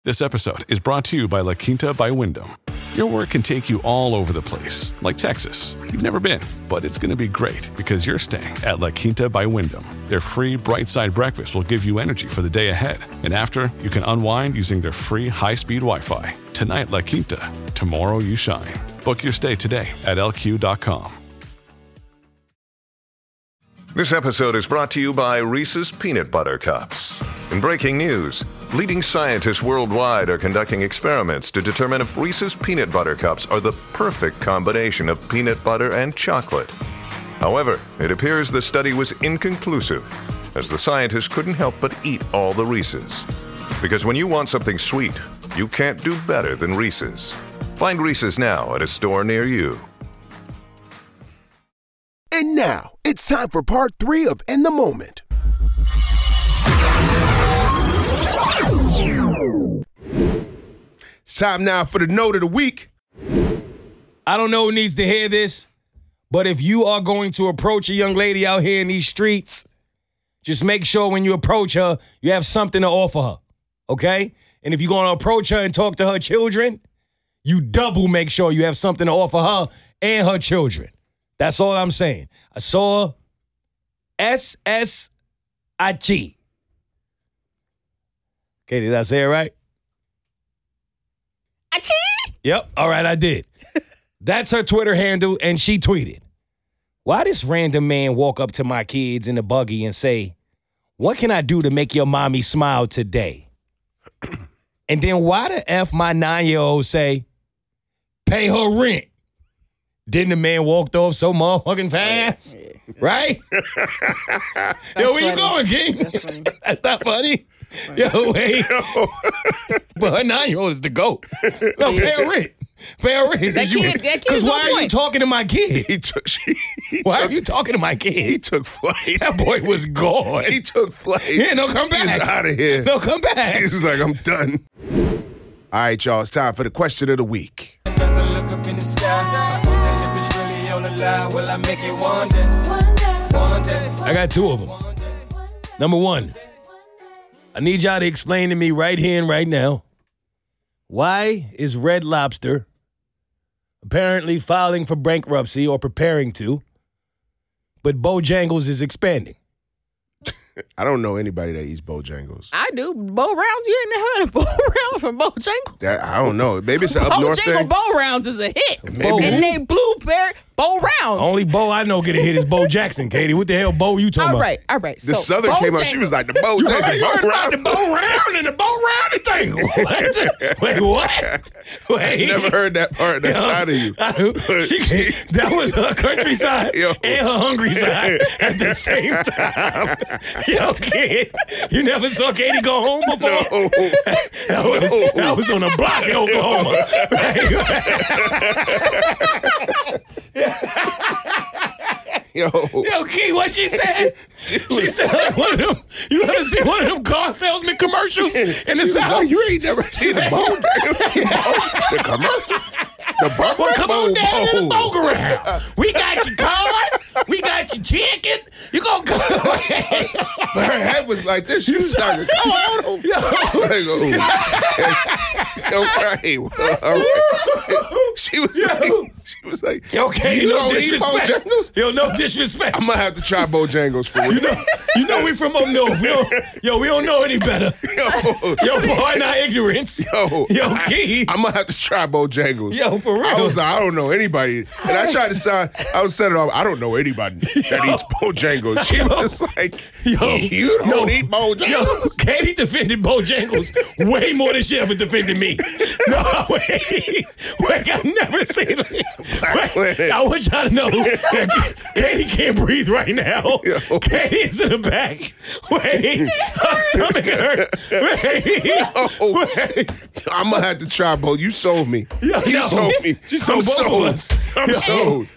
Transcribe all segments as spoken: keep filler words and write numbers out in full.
This episode is brought to you by La Quinta by Wyndham. Your work can take you all over the place, like Texas. You've never been, but it's going to be great because you're staying at La Quinta by Wyndham. Their free Bright Side breakfast will give you energy for the day ahead. And after, you can unwind using their free high-speed Wi-Fi. Tonight, La Quinta. Tomorrow, you shine. Book your stay today at L Q dot com. This episode is brought to you by Reese's Peanut Butter Cups. In breaking news, leading scientists worldwide are conducting experiments to determine if Reese's Peanut Butter Cups are the perfect combination of peanut butter and chocolate. However, it appears the study was inconclusive, as the scientists couldn't help but eat all the Reese's. Because when you want something sweet, you can't do better than Reese's. Find Reese's now at a store near you. And now, it's time for part three of In the Moment. It's time now for the note of the week. I don't know who needs to hear this, but if you are going to approach a young lady out here in these streets, just make sure when you approach her, you have something to offer her, okay? And if you're going to approach her and talk to her children, you double make sure you have something to offer her and her children. That's all I'm saying. I saw S S I G. Okay, did I say it right? Achee? Yep, all right, I did. That's her Twitter handle, and she tweeted, why this random man walk up to my kids in the buggy and say, what can I do to make your mommy smile today? And then why the F my nine-year-old say, pay her rent? Didn't the man walked off so motherfucking fast? Right? Yo, where you going, King? That's funny. That's not funny. Right. Yo, wait. No. But her nine-year-old is the GOAT. No, pay her rent. Pay her rent. Because why are point. you talking to my kid? He took, she, he why took, are you talking to my kid? He took flight. That boy was gone. He took flight. Yeah, no, come back. He's out of here. No, come back. He's like, I'm done. All right, y'all, it's time for the question of the week. As I look up in the sky, I wonder if it's really on the line. Will I make it one day? One day. One day. I got two of them. Number one, I need y'all to explain to me right here and right now, why is Red Lobster apparently filing for bankruptcy or preparing to, but Bojangles is expanding? I don't know anybody that eats Bojangles. I do. Bo Rounds, you ain't never heard of Bo Rounds from Bojangles? That, I don't know. Maybe it's an up north thing. Bo Rounds is a hit. Bo, and they blueberry Bo Rounds. Only Bo I know get a hit is Bo Jackson, Katie. What the hell Bo you talking all right, about? All right, The so Southern Bo came out, Jangles. she was like, the Bo You Jackson, heard, you Bo heard about the Round. Bo Round and the Bo Round thing. What? Wait, what? Wait. Never heard that part, that Yo, side of you. I, she, that was her countryside Yo. and her hungry side at the same time. Yo, kid, you never saw Katie go home before? No. That was, No. that was on a block in Oklahoma. Yo. Yo, Key, what she said? She said like one of them, you ever see one of them car salesman commercials in the She was South? like, you ain't never seen the Bo The commercial? The Bo Well, come on Bo down to the Bo. boat around. We got your cars. We got your chicken. You gonna go? But her head was like this. She was starting to come on. Like, oh. Okay. Well, all right. She was like, she was like, Okay, you no don't eat disrespect. Bojangles? Yo, no disrespect. I'm gonna have to try Bojangles for real. You know, you know we from up north. We don't, yo, we don't know any better. Yo, Yo, boy, not ignorance. yo, Yo, I, Key. I'm gonna have to try Bojangles. Yo, for real. I was like, I don't know anybody, and I tried to sound. I was setting off. I don't know anybody that eats Bojangles. She was like, Yo, you don't no, eat Bojangles. Yo, Katie defended Bojangles way more than she ever defended me. No, wait, wait, I've never seen it. Wait, I want y'all to know that Katie can't breathe right now. Yo. Katie is in the back. Wait, her stomach hurt. Wait, Yo. wait. I'm gonna have to try Bo. You sold me. Yo, you no. sold me. You sold I'm both of sold. us. I'm Yo. sold.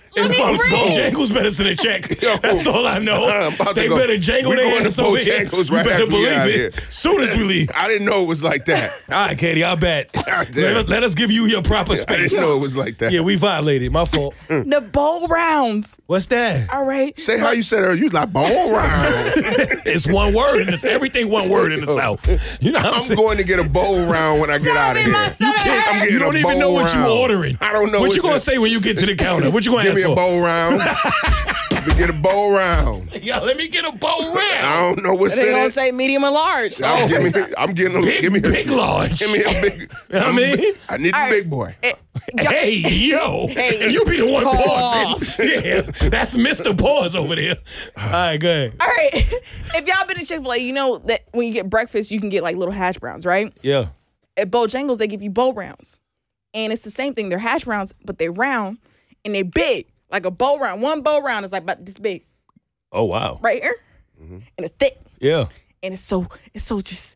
If Bojangles better send a check. Yo, That's all I know. I'm about to They go. better jangle We their going to ass over here. Bojangles You right better after we believe out it. here. Soon as we leave. I didn't know it was like that. All right, Katie, I bet. God damn. Let, let us give you your proper I space. didn't know it was like that. Yeah, we violated. My fault. The bowl rounds. What's that? All right. Say how you said it. You was like bone round. It's one word. And it's everything one word in the South. You know what I'm, I'm saying? going to get a bowl round when I get out of here. I'm getting You don't a even know bowl what you round. ordering. I don't know What what's you gonna that. say when you get to the counter? What you gonna Give ask me a for? bowl round. Let me get a bowl round. Yo, let me get a bowl round. I don't know what's They in gonna it. say medium or large. I'm, give me, I'm getting a Big, give me a, big large. Give me a big. I I'm mean? big- I need All a right. big boy. Eh, Hey, yo. Hey. And you be the one Pause. pausing. Yeah, that's Mister Pause over there. All right, go ahead. All right. If y'all been to Chick-fil-A, you know that when you get breakfast, you can get like little hash browns, right? Yeah. At Bojangles, they give you bowl rounds. And it's the same thing. They're hash browns, but they're round and they're big. Like a bowl round. One bowl round is like about this big. Oh, wow. Right here. And it's thick. Yeah. And it's so, it's so just,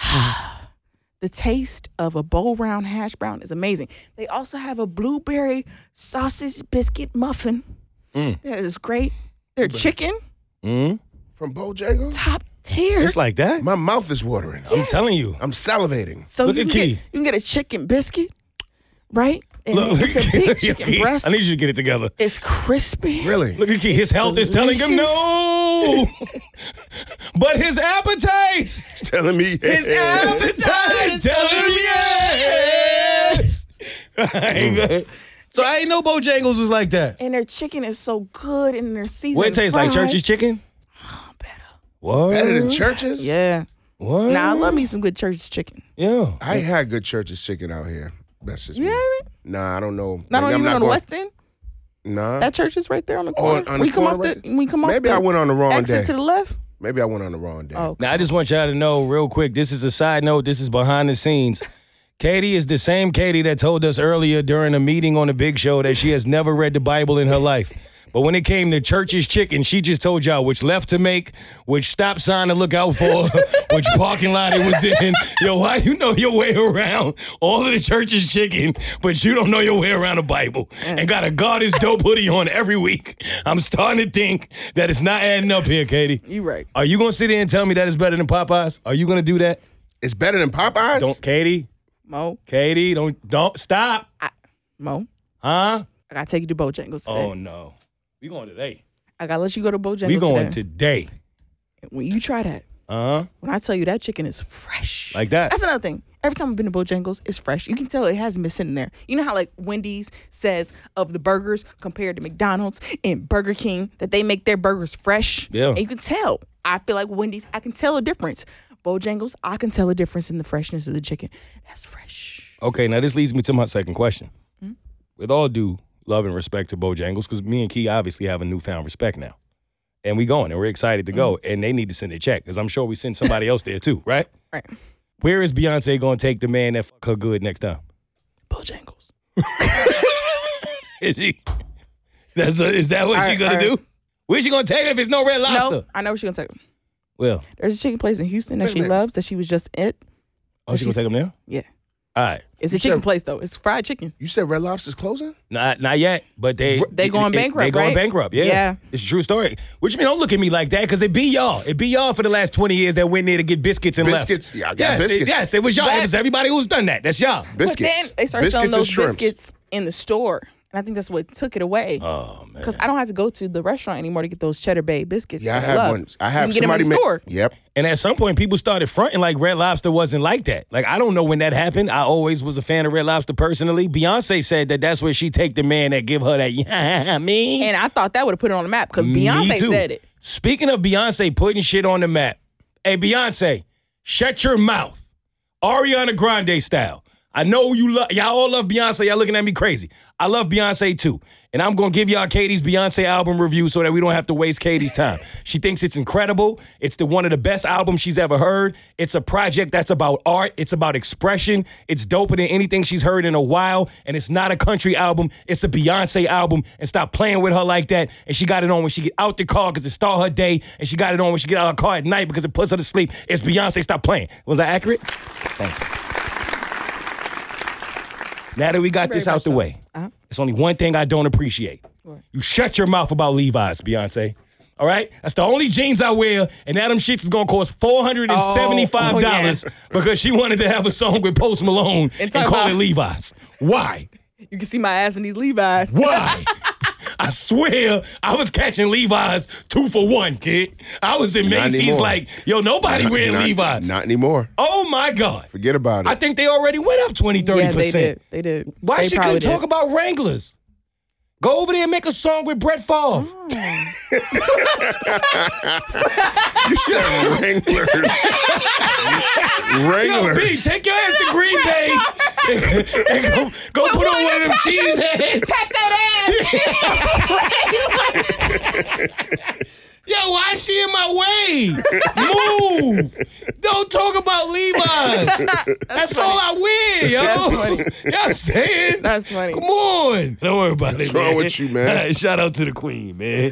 the taste of a bowl round hash brown is amazing. They also have a blueberry sausage biscuit muffin. Mm. That is great. Their chicken, Mm. From Bojangles? top tier. It's like that. My mouth is watering. I'm telling you. I'm salivating. So Look you at can, Key. get, you can get a chicken biscuit, right? And Look, it's a big chicken Key, breast. I need you to get it together. It's crispy. Really? Look at Key. His health is telling him no. But his appetite. Telling me. His appetite is telling him yes. So I ain't know Bojangles was like that. And their chicken is so good and their seasoned What it tastes like? fries. Church's chicken? What? Better than churches? Yeah. What? Now I love me some good church's chicken. Yeah. I ain't had good church's chicken out here. That's just You me. haven't? Nah, I don't know. Not Maybe on I'm even on the going- West End. Nah. That church is right there on the Oh, corner. on the we come corner off right the. We come off. Maybe the I went on the wrong exit day. to the left. Maybe I went on the wrong day. Oh, Now, I just want y'all to know real quick, this is a side note, this is behind the scenes. Katie is the same Katie that told us earlier during a meeting on the Big Show that she has never read the Bible in her life. But when it came to Church's chicken, she just told y'all which left to make, which stop sign to look out for, which parking lot it was in. Yo, why you know your way around all of the Church's chicken, but you don't know your way around the Bible and got a God is dope hoodie on every week? I'm starting to think that it's not adding up here, Katie. You right. Are you gonna sit there and tell me that it's better than Popeyes? Are you gonna do that? It's better than Popeyes? Don't, Katie. Mo, Katie, don't don't stop. Mo, Huh? I gotta take you to Bojangles today. Oh no. We going today. I gotta let you go to Bojangles We going today. today. When you try that, Uh-huh. when I tell you that chicken is fresh, Like that. That's another thing. Every time I've been to Bojangles, it's fresh. You can tell it hasn't been sitting there. You know how like Wendy's says of the burgers compared to McDonald's and Burger King that they make their burgers fresh. Yeah. And you can tell. I feel like Wendy's, I can tell a difference. Bojangles, I can tell a difference in the freshness of the chicken. That's fresh. Okay, now this leads me to my second question. Hmm? With all due love and respect to Bojangles, because me and Key obviously have a newfound respect now. And we going, and we're excited to go. And they need to send a check, because I'm sure we send somebody else there too, right? Right. Where is Beyonce going to take the man that fuck her good next time? Bojangles. Is she? That's a, is that what All she right, gonna all do? right. Where's she gonna take her if it's no Red Lobster? No, I know where she's gonna take them. Well, There's a chicken place in Houston that Wait a she minute. loves that she was just at. oh, she gonna she's- take him there? Yeah. All right. It's a You chicken said- place though. It's fried chicken. You said Red Lobster's closing? Not not yet, but they They going it- it- bankrupt, They going right? bankrupt. Yeah, Yeah. It's a true story. Which you mean, don't look at me like that, because it be y'all. It be y'all for the last twenty years that went there to get biscuits and Biscuits? left. Yeah, I got yes, biscuits. It, yes, it was y'all. But- it was everybody who's done that. That's y'all. Biscuits. But then they started biscuits selling and those shrimps. biscuits in the store. And I think that's what took it away. Oh man. Because I don't have to go to the restaurant anymore to get those Cheddar Bay biscuits. Yeah, I that have love. one. I You have can get them somebody in the make. store. Yep. And at some point, people started fronting like Red Lobster wasn't like that. Like, I don't know when that happened. I always was a fan of Red Lobster personally. Beyonce said that that's where she take the man that give her that, yeah, me. And I thought that would have put it on the map because Me Beyonce too. said it. Speaking of Beyonce putting shit on the map, hey, Beyonce, shut your mouth. Ariana Grande style. I know you love, y'all all love Beyonce. Y'all looking at me crazy. I love Beyonce too. And I'm going to give y'all Katie's Beyonce album review so that we don't have to waste Katie's time. She thinks it's incredible. It's the one of the best albums she's ever heard. It's a project that's about art. It's about expression. It's doper than anything she's heard in a while. And it's not a country album. It's a Beyonce album. And stop playing with her like that. And she got it on when she get out the car because it start her day. And she got it on when she get out of her car at night because it puts her to sleep. It's Beyonce. Stop playing. Was that accurate? Thank you. Now that we got Very this out much the so. way, Uh-huh. it's only one thing I don't appreciate. What? You shut your mouth about Levi's, Beyonce. All right? That's the only jeans I wear, and now them shits is going to cost four hundred seventy-five dollars oh, oh, yeah. because she wanted to have a song with Post Malone and, And call talk it about- Levi's. Why? You can see my ass in these Levi's. Why? I swear I was catching Levi's two for one, kid. I was in Not Macy's anymore. like, yo, nobody Not- wearing not- Levi's. Not anymore. Oh, my God. Forget about it. I think they already went up twenty, thirty Yeah, percent. they did. They did. Why they she probably couldn't talk did. about Wranglers? Go over there and make a song with Brett Favre. You said Wranglers. Yo, Wranglers. B, take your ass to Green Bay and, and go, go put on one of them cheese heads. Pack that ass. Yo, why is she in my way? Move. Don't talk about Levi's. That's, all I wear, yo. That's funny. You know what I'm saying? That's funny. Come on. Don't worry about What's it, wrong man. with you, man? All right, shout out to the queen, man.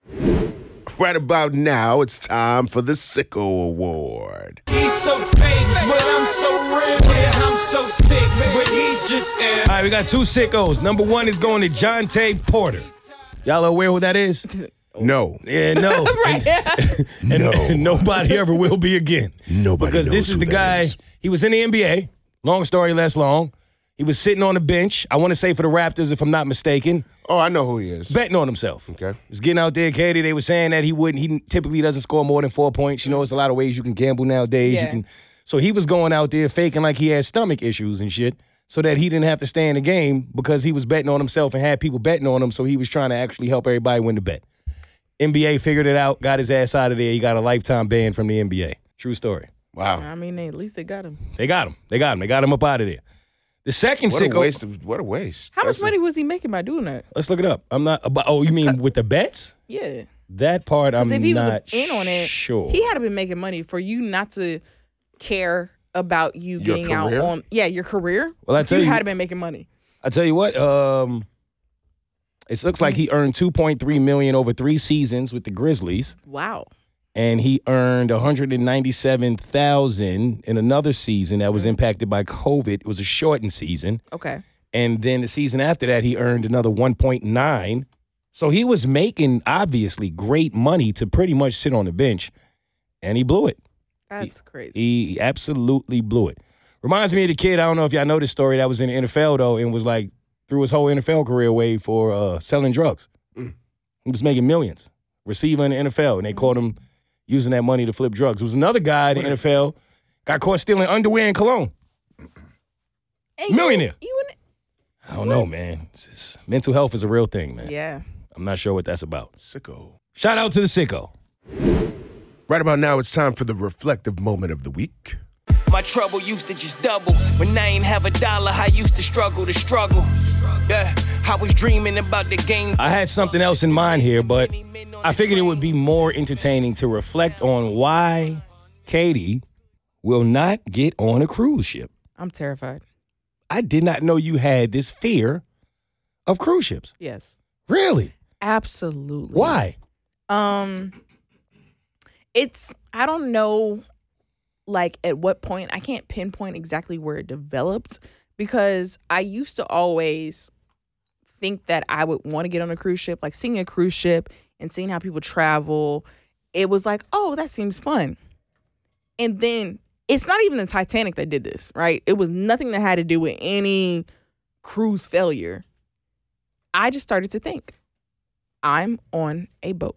Right about now, it's time for the Sicko Award. He's so fake, but I'm so real. Yeah, I'm so sick, but he's just ill. All right, we got two sickos. Number one is going to Jonte Porter. Y'all aware who that is? No. Yeah, no. Right. And, No. and nobody ever will be again. Nobody Because knows this is who the that guy, is. he was in the N B A. Long story less long. He was sitting on the bench, I want to say for the Raptors, if I'm not mistaken, Oh, I know who he is. betting on himself. Okay. He was getting out there, Katie. They were saying that he wouldn't, he typically doesn't score more than four points. You know, it's a lot of ways you can gamble nowadays. You Yeah. can. So he was going out there faking like he had stomach issues and shit so that he didn't have to stay in the game because he was betting on himself and had people betting on him, so he was trying to actually help everybody win the bet. N B A figured it out, got his ass out of there. He got a lifetime ban from the N B A. True story. Wow. I mean, they, at least they got him. They got him. They got him. They got him up out of there. The second What a sicko. waste of what a waste. How That's much money was he making by doing that? Let's look it up. I'm not. About, oh, you mean with the bets? Yeah. That part I'm Because if he was not in on it, sure. he had to been making money for you not to care about you Your getting out career? on yeah your career. Well, I tell you you- had to been making money. I tell you what. Um, it looks like he earned two point three million over three seasons with the Grizzlies, Wow. and he earned one hundred ninety-seven thousand in another season that was impacted by COVID. It was a shortened season. Okay. And then the season after that, he earned another one point nine. So he was making, obviously, great money to pretty much sit on the bench, and he blew it. That's crazy. He absolutely blew it. Reminds me of the kid, I don't know if y'all know this story, that was in the N F L, though, and was like, threw his whole N F L career away for uh, selling drugs. Mm. He was making millions, receiver in the N F L, and they caught him using that money to flip drugs. There was another guy in the N F L, got caught stealing underwear and cologne. Hey, you- millionaire. You, in I don't know, man. It's just- mental health is a real thing, man. Yeah. I'm not sure what that's about. Sicko. Shout out to the sicko. Right about now, it's time for the reflective moment of the week. My trouble used to just double. When I ain't have a dollar, I used to struggle to struggle. Yeah, I was dreaming about the game. I had something else in mind here, but I figured it would be more entertaining to reflect on why Katie will not get on a cruise ship. I'm terrified. I did not know you had this fear of cruise ships. Yes. Really? Absolutely. Why? Um, it's I don't know, like at what point. I can't pinpoint exactly where it developed because I used to always think that I would want to get on a cruise ship, like seeing a cruise ship and seeing how people travel. It was like, oh, that seems fun. And then it's not even the Titanic that did this, right? It was nothing that had to do with any cruise failure. I just started to think, I'm on a boat,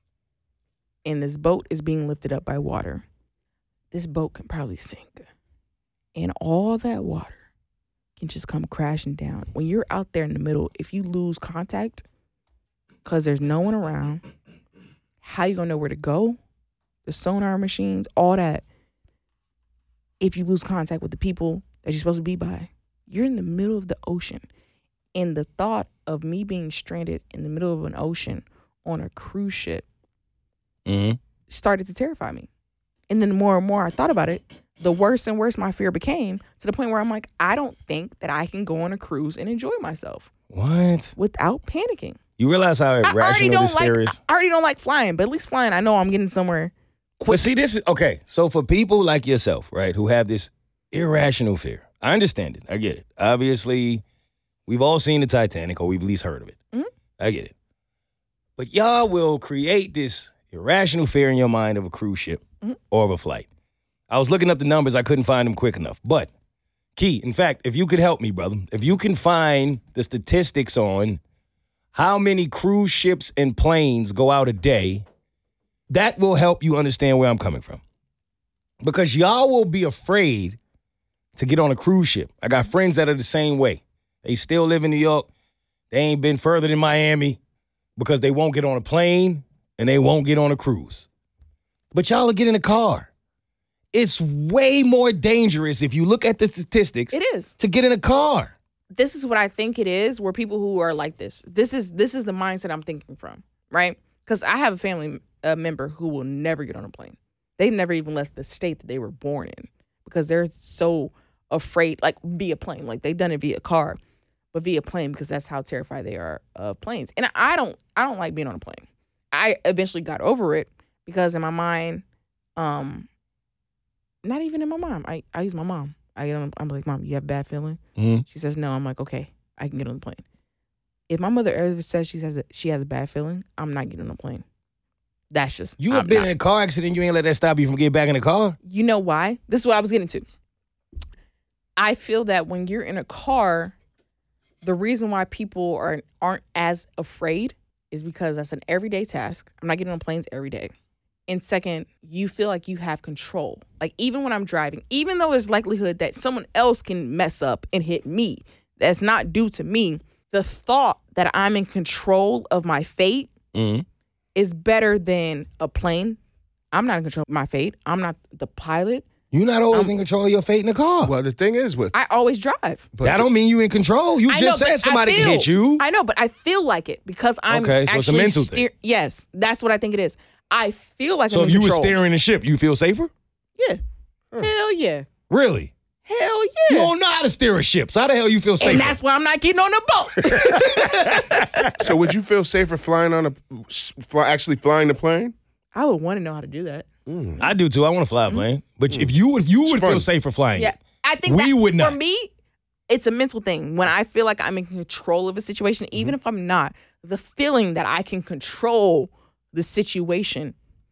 and this boat is being lifted up by water. This boat can probably sink, and all that water can just come crashing down. When you're out there in the middle, if you lose contact because there's no one around, how you gonna know where to go? The sonar machines, all that. If you lose contact with the people that you're supposed to be by, you're in the middle of the ocean. And the thought of me being stranded in the middle of an ocean on a cruise ship Mm-hmm. started to terrify me. And then the more and more I thought about it, the worse and worse my fear became, to the point where I'm like, I don't think that I can go on a cruise and enjoy myself What? without panicking. You realize how I already irrational don't this like fear is? I already don't like flying, but at least flying, I know I'm getting somewhere. But see, this is okay. So for people like yourself, right, who have this irrational fear, I understand it. I get it. Obviously, we've all seen the Titanic, or we've at least heard of it. Mhm. I get it. But y'all will create this irrational fear in your mind of a cruise ship mm-hmm. or of a flight. I was looking up the numbers. I couldn't find them quick enough. But, Key, in fact, if you could help me, brother, if you can find the statistics on how many cruise ships and planes go out a day, that will help you understand where I'm coming from. Because y'all will be afraid to get on a cruise ship. I got friends that are the same way. They still live in New York. They ain't been further than Miami because they won't get on a plane and they won't get on a cruise. But y'all will get in a car. It's way more dangerous if you look at the statistics. It is. To get in a car. This is what I think it is, where people who are like this. This is this is the mindset I'm thinking from, right? Because I have a family uh, member who will never get on a plane. They never even left the state that they were born in because they're so afraid, like via plane. Like they've done it via car, but via plane because that's how terrified they are of planes. And I don't, I don't like being on a plane. I eventually got over it because in my mind, um, not even in my mind, I, I use my mom. I get on, I'm like, Mom, you have a bad feeling? Mm-hmm. She says no. I'm like, okay, I can get on the plane. If my mother ever says she has a, she has a bad feeling, I'm not getting on the plane. That's just you have I'm been not. in a car accident. You ain't let that stop you from getting back in the car. You know why? This is what I was getting to. I feel that when you're in a car, the reason why people are aren't as afraid is because that's an everyday task. I'm not getting on planes every day. And second, you feel like you have control. Like even when I'm driving, even though there's likelihood that someone else can mess up and hit me, that's not due to me. The thought that I'm in control of my fate. Mm-hmm. is better than a plane. I'm not in control of my fate. I'm not the pilot. You're not always I'm, in control of your fate in the car. Well, the thing is with... I always drive. But that don't mean you in control. You I just know, said somebody feel, can hit you. I know, but I feel like it because I'm okay, so actually... it's a mental steer- thing. Yes, that's what I think it is. I feel like so I'm in control. So if you control. were steering the ship, you feel safer? Yeah. Huh. Hell yeah. Really? Hell yeah. You don't know how to steer a ship. So how the hell you feel safer? And that's why I'm not getting on the boat. So would you feel safer flying on a... Fly, actually flying the plane? I would want to know how to do that. Mm. I do too. I want to fly a plane. But mm. if you if you would feel safer flying, yeah, I think we that, would not. For me, it's a mental thing. When I feel like I'm in control of a situation, even mm-hmm. if I'm not, the feeling that I can control the situation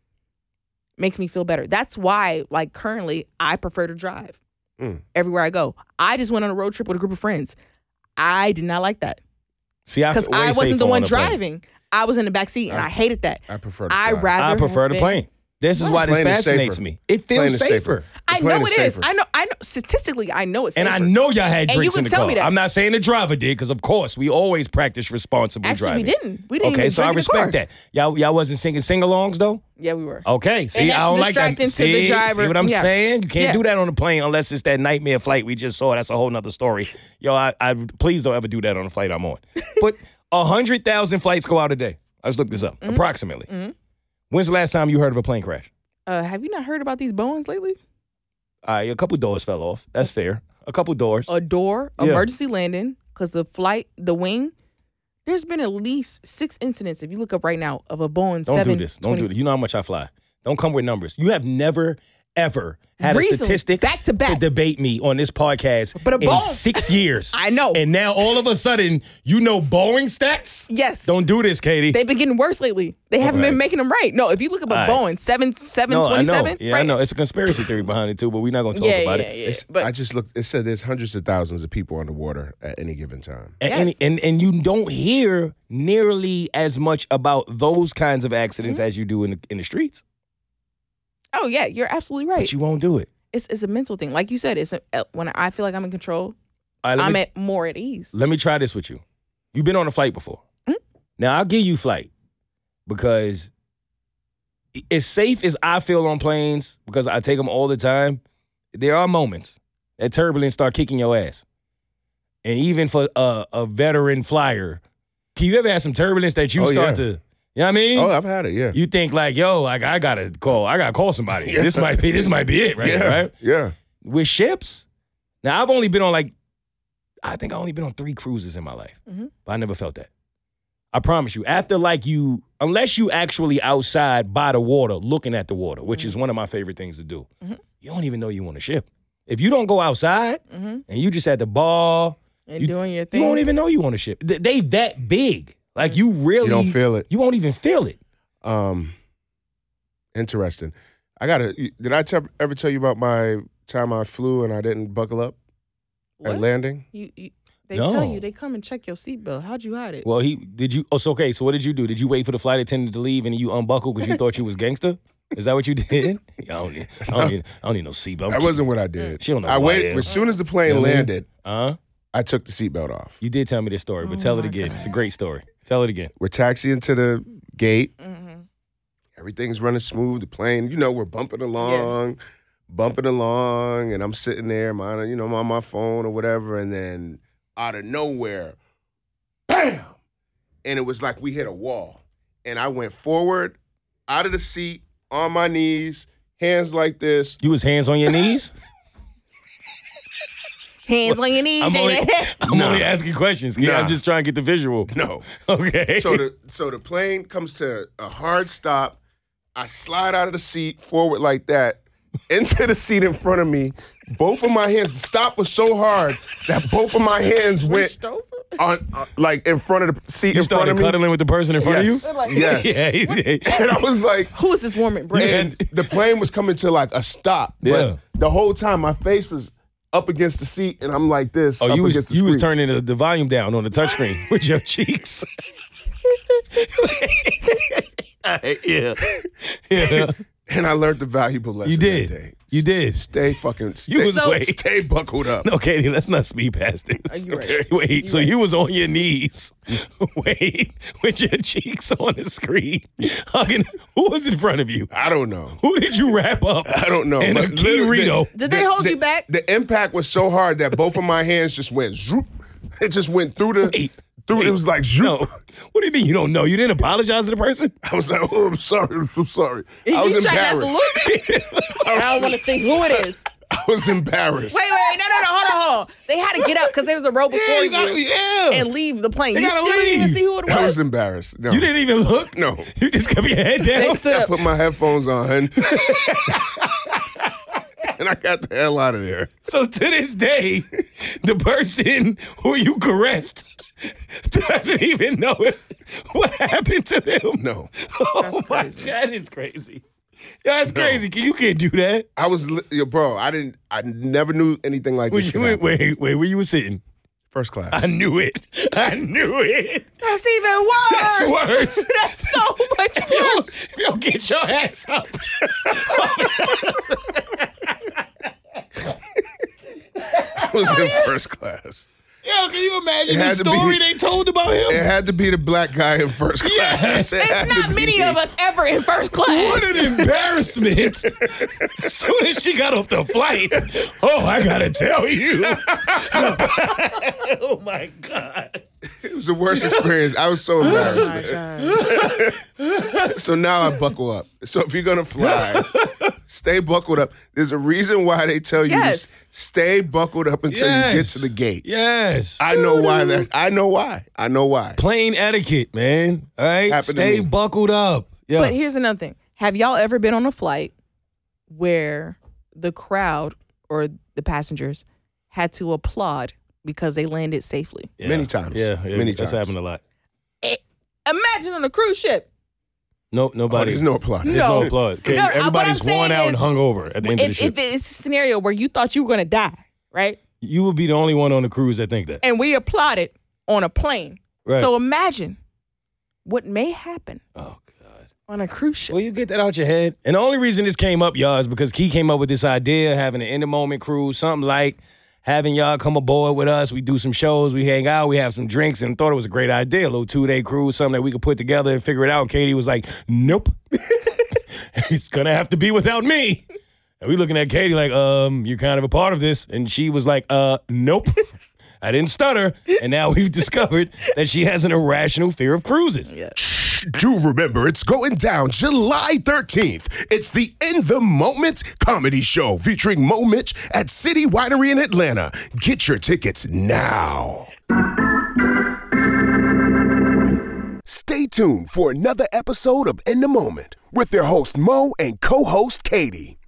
makes me feel better. That's why, like currently, I prefer to drive mm. everywhere I go. I just went on a road trip with a group of friends. I did not like that. See, because I, I wasn't the one driving. Plane. I was in the back seat, and I, I hated that. I prefer. To I rather. I prefer the plane. This is why this fascinates me. It feels safer. I know it is. I know. I know. Statistically, I know it's safer. And I know y'all had drinks in the car. Me that. I'm not saying the driver did, because of course we always practice responsible Actually, driving. we didn't. We didn't. Okay, even so I respect that. Y'all, y'all wasn't singing sing-alongs though. Yeah, we were. Okay, see, I don't like that. See, the driver. see what I'm yeah. saying? You can't yeah. do that on the plane unless it's that nightmare flight we just saw. That's a whole nother story. Yo, I, I please don't ever do that on the flight I'm on. But a hundred thousand flights go out a day. I just looked this up. Mm-hmm. Approximately. Mm-hmm. When's the last time you heard of a plane crash? Uh, have you not heard about these Boeings lately? Uh, a couple doors fell off. That's fair. A couple doors. A door, yeah. emergency landing, because the flight, the wing, there's been at least six incidents, if you look up right now, of a Boeing Don't seven do this. Don't do this. You know how much I fly. Don't come with numbers. You have never, ever had Recently, a statistic back to, back. to debate me on this podcast but a in Boeing, six years. I know. And now all of a sudden, you know Boeing stats? Yes. Don't do this, Katie. They've been getting worse lately. They haven't right. been making them right. No, if you look up a right. Boeing seven seven no, twenty seven, I know. Yeah, right? I know. It's a conspiracy theory behind it too, but we're not going to talk yeah, about yeah, it. Yeah, yeah. But I just looked. It said there's hundreds of thousands of people on the water at any given time. And, yes. and, and and you don't hear nearly as much about those kinds of accidents mm-hmm. as you do in the, in the streets. Oh yeah, you're absolutely right. But you won't do it. It's it's a mental thing, like you said. It's a, when I feel like I'm in control, right, I'm me, at more at ease. Let me try this with you. You've been on a flight before. Mm-hmm. Now I'll give you flight because as safe as I feel on planes, because I take them all the time, there are moments that turbulence start kicking your ass. And even for a, a veteran flyer, can you ever have some turbulence that you oh, start yeah. to? You know what I mean? Oh, I've had it, yeah. You think like, yo, like I gotta call, I gotta call somebody. yeah. This might be, this might be it, right? Yeah, here, right? Yeah. With ships, now I've only been on like, I think I only been on three cruises in my life, mm-hmm. but I never felt that. I promise you. After like you, unless you actually outside by the water, looking at the water, which mm-hmm. is one of my favorite things to do, mm-hmm. you don't even know you on a ship. If you don't go outside mm-hmm. and you just at the bar and you, doing your thing, you won't even know you on a ship. They that big. Like you really You don't feel it. You won't even feel it. Um, interesting. I gotta. Did I te- ever tell you about my time I flew and I didn't buckle up What? at landing? You, you, they No. tell you, they come and check your seatbelt. How'd you hide it? Well, he did you. Oh, so okay. So what did you do? Did you wait for the flight attendant to leave and you unbuckled because you thought you was gangster? Is that what you did? I don't need. I don't need, I don't need no seatbelt. That wasn't what I did. She don't know I who I waited am. as soon as the plane You know what I mean? landed. Uh huh. I took the seatbelt off. You did tell me this story, but Oh tell it my again. God. It's a great story. Tell it again. We're taxiing to the gate. Mm-hmm. Everything's running smooth. The plane, you know, we're bumping along, bumping along, and I'm sitting there, minding, you know, I'm on my phone or whatever, and then out of nowhere, bam! And it was like we hit a wall. And I went forward, out of the seat, on my knees, hands like this. You was hands on your knees? Hands on your knees. I'm only, I'm Nah. only asking questions. kid. Nah. I'm just trying to get the visual. No. Okay. So the so the plane comes to a hard stop. I slide out of the seat forward like that into the seat in front of me. Both of my hands. The stop was so hard that both of my hands went on uh, like in front of the seat you in front started of me. cuddling with the person in front yes. of you? Yes. Yeah, he did. And I was like, Who is this woman, Brent? and the plane was coming to like a stop. But Yeah. the whole time my face was up against the seat and I'm like this. Oh, up you was against the you was screen. turning the, the volume down on the touchscreen with your cheeks. yeah, yeah. And I learned the valuable lesson You that did. day. You did. Stay fucking. Stay, You was So- wait. stay buckled up. No, Katie, let's not speed past this. Are you right? Wait, so you was on your knees, wait, with your cheeks on the screen, hugging. Who was in front of you? I don't know. Who did you wrap up? I don't know. And a But literally, Rito. Did they hold the, you back? The impact was so hard that both of my hands just went zoop. It just went through the Wait, through. wait. It was like zoop. No. What do you mean you don't know? You didn't apologize to the person? I was like, oh, I'm sorry. I'm so sorry. I was you try not to embarrassed. look. I don't want to think who it is. I was embarrassed. Wait, wait, no, no, no, hold on, hold on. They had to get up because there was a row before Yeah, you, you got- yeah. and leave the plane. They You gotta still didn't even leave. see who it I was was. embarrassed. No. You didn't even look? No. You just kept your head down? They stood I up. put my headphones on, and I got the hell out of there. So to this day, the person who you caressed doesn't even know if, what happened to them. No. Oh my God, that is crazy. Yeah, that's crazy. You can't do that. I was, li- yo, bro, I didn't, I never knew anything like When this. you, could wait, happen. wait, wait, where you were sitting? First class. I knew it. I knew it. That's even worse. That's worse. That's so much If you don't- worse. if you don't get your ass up. I was in first class. Yo, can you imagine It the had to be- story they told about him? It had to be the black guy in first class. Yes. It had It's to not be. many of us ever in first class. What an embarrassment. As soon as she got off the flight, oh, I gotta tell you. Oh my God. It was the worst experience. I was so embarrassed. So now I buckle up. So if you're gonna fly, stay buckled up. There's a reason why they tell you to Yes. s- stay buckled up until you get to the gate. Yes. I know why that. I know why. I know why. Plain etiquette, man. All right? Happened to Stay me. buckled up. Yeah. But here's another thing. Have y'all ever been on a flight where the crowd or the passengers had to applaud because they landed safely? Yeah. Many times. Yeah, yeah Many that's times. happened a lot. Imagine on a cruise ship. Nope, Oh, nobody. there's no applaud. There's No. no applaud. Okay, No, uh, what everybody's I'm saying worn out and is, hung over at the end of the If, ship. if it's a scenario where you thought you were going to die, right? You would be the only one on the cruise that think that. And we applauded on a plane. Right. So imagine what may happen Oh, God. on a cruise ship. Well, you get that out your head. And the only reason this came up, y'all, is because Key came up with this idea, having an in-the-moment cruise, something like having y'all come aboard with us. We do some shows, we hang out, we have some drinks, and thought it was a great idea. A little two-day cruise, something that we could put together and figure it out. And Katie was like, nope. It's going to have to be without me. And we looking at Katie like, um, you're kind of a part of this. And she was like, uh, nope. I didn't stutter. And now we've discovered that she has an irrational fear of cruises. Yeah. Do remember, it's going down July thirteenth. It's the In the Moment comedy show featuring Mo Mitch at City Winery in Atlanta. Get your tickets now. Stay tuned for another episode of In the Moment with their host Mo and co-host Katie.